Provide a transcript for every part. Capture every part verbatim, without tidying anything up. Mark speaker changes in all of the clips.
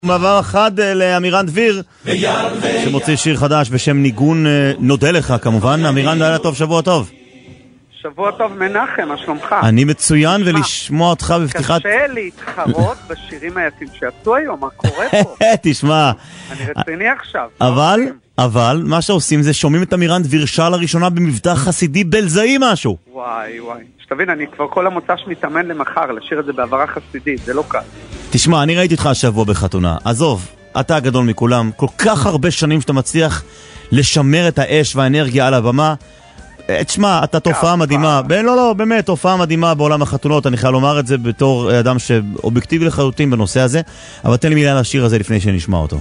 Speaker 1: מעבר אחד לאמירן דביר שמוציא שיר חדש בשם ניגון נודה לך כמובן. אמירן, לילה טוב, שבוע טוב.
Speaker 2: שבוע טוב מנחם, מה שלומך?
Speaker 1: אני מצוין, ולשמוע אותך בפתיחת...
Speaker 2: קשה להתחרות בשירים היפים שעשו היום, מה קורה פה?
Speaker 1: תשמע,
Speaker 2: אני רציני עכשיו.
Speaker 1: אבל, אבל, מה שעושים זה שומעים את אמירן דביר שר לראשונה במבטא חסידי בלזאי משהו.
Speaker 2: וואי וואי, שתבין, אני כבר כל המוצא שמתאמן למחר, לשיר את זה בעברה חסידית, זה לא קל.
Speaker 1: תשמע, אני ראיתי אותך השבוע בחתונה. עזוב, אתה הגדול מכולם, כל כך הרבה שנים שאתה מצליח לשמר את האש והאנרגיה על הבמה. תשמע, אתה תופעה מדהימה. לא, לא, באמת, תופעה מדהימה בעולם החתונות. אני חייב לומר את זה בתור אדם שאובייקטיבי לחלוטין בנושא הזה. אבל תן לי מילה לשיר הזה לפני שנשמע אותו.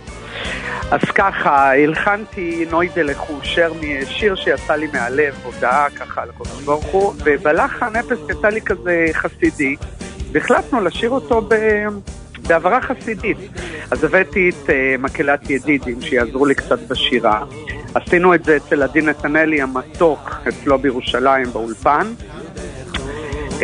Speaker 2: אז ככה, הלחנתי נוידה לכו, שיר שיצא לי מהלב, הודעה ככה לקודש ברוך הוא, ובלחן אפס יצא לי כזה חסידי, והחלטנו לשיר אותו ב... בעברה חסידית. אז הבאתי את uh, מקהלת ידידים שיעזרו לי קצת בשירה. עשינו את זה אצל עדי נתנאלי המתוק, אצלו בירושלים באולפן. Uh,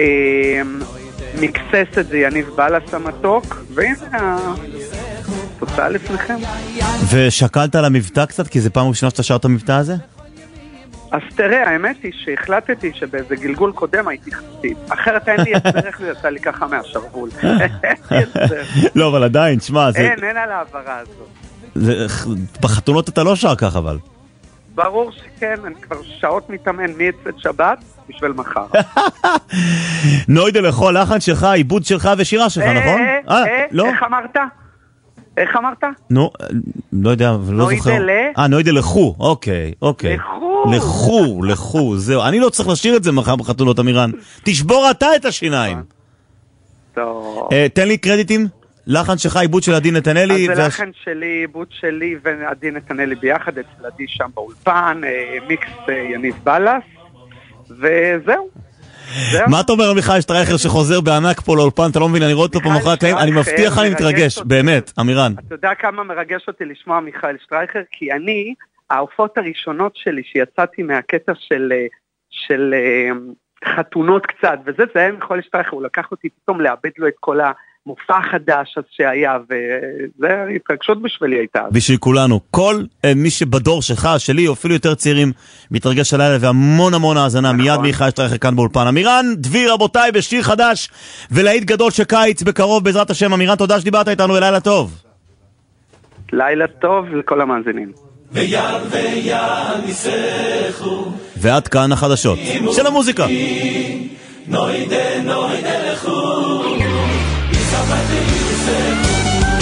Speaker 2: מקסס את זה יניב בלס המתוק, והנה התוצאה לפניכם.
Speaker 1: ושקלת על המבטא קצת? כי זה פעם ראשונה שאתה שר את המבטא הזה?
Speaker 2: אז תראה, האמת היא שהחלטתי שבאיזה גלגול קודם הייתי חסיד. אחרת אין לי הסדרך זה יצא לי ככה מהשרוול.
Speaker 1: לא, אבל עדיין, תשמע, זה...
Speaker 2: אין, אין על העברה הזאת.
Speaker 1: בחתונות אתה לא שר כך, אבל.
Speaker 2: ברור שכן, אני כבר שעות מתאמן מעצת שבת בשביל מחר.
Speaker 1: נוידה לכל, לחן שלך, עיבוד שלך ושירה שלך, נכון?
Speaker 2: אה, אה, איך אמרת? איך אמרת?
Speaker 1: נו, לא יודע, לא זוכר.
Speaker 2: נוידה ל...
Speaker 1: אה, נוידה לכו, אוקיי, אוקיי.
Speaker 2: לכו.
Speaker 1: לכו, לכו, זהו. אני לא צריך לשיר את זה מחר בחתונות, אמירן. תשבור אתה את השיניים.
Speaker 2: טוב.
Speaker 1: תן לי קרדיטים. לחן שלך, עיבוד של עדי נתנאלי.
Speaker 2: אז זה לחן שלי, עיבוד שלי ועדי נתנאלי ביחד, אצל עדי שם באולפן, מיקס יניב בלס, וזהו.
Speaker 1: מה אתה אומר על מיכאל שטרייכר שחוזר בענק פה לאולפן? אתה לא מבין, אני רואה אותו פה מאחורי הקלעים, אני מבטיח אני מתרגש, באמת, אמירן.
Speaker 2: אתה יודע כמה מרגש אותי לשמוע מיכאל שטרייכר? כי אני, ההופעות הראשונות שלי שיצאתי מהקטע של, של חתונות קצת, וזה זה היה מיכאל שטרייכר, הוא לקח אותי פתאום לאבד לו את כל המופע החדש שהיה, וזה התרגשות בשבילי הייתה.
Speaker 1: בשביל כולנו, כל מי שבדור שלך, שלי, או אפילו יותר צעירים, מתרגש הלילה, והמון המון האזנה, מיד מיכאל שטרייכר כאן באולפן. אמירן דביר, רבותיי, בשיר חדש, ולהיט גדול שקיץ בקרוב, בעזרת השם. אמירן, תודה שדיברת איתנו, ולילה טוב.
Speaker 2: לילה טוב לכל המאזינים.
Speaker 3: ויד ויד ניסחו,
Speaker 1: ועד כאן החדשות של המוזיקה.
Speaker 3: נוידה נוידה לכו, יספתי ניסחו.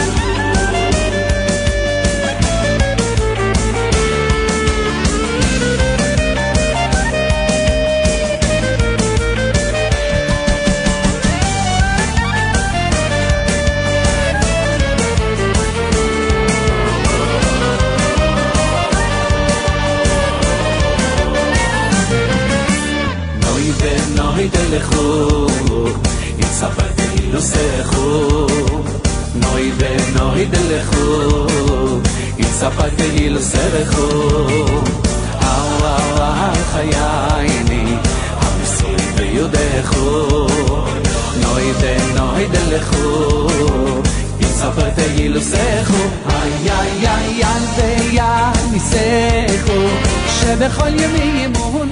Speaker 3: נוידה לכו, יספתי לוסחו. נוידה נוידה לכו, יספתי לוסחו. אהו אהו אהו חייני, המסוי ביודחו. נוידה נוידה לכו, יספתי לוסחו. איי איי איי איי ויד ניסחו, שבכל ימי ימון